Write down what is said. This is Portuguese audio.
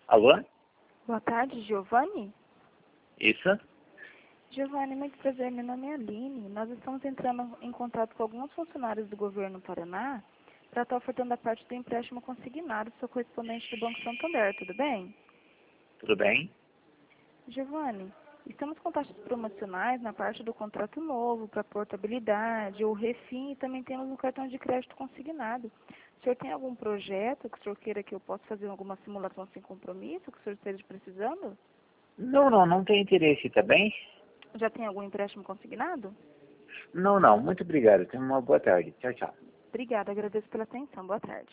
Alô? Boa tarde, Giovanni. Isso? Giovanni, muito prazer, meu nome é Aline. Nós estamos entrando em contato com alguns funcionários do governo do Paraná para estar ofertando a parte do empréstimo consignado, sou correspondente do Banco Santander, tudo bem? Tudo bem? Giovanni, estamos com taxas promocionais na parte do contrato novo, para portabilidade ou refim, e também temos um cartão de crédito consignado. O senhor tem algum projeto que o senhor queira que eu possa fazer alguma simulação sem compromisso, que o senhor esteja precisando? Não tem interesse, tá bem? Já tem algum empréstimo consignado? Não, muito obrigado. Tenha uma boa tarde. Tchau, tchau. Obrigada, agradeço pela atenção. Boa tarde.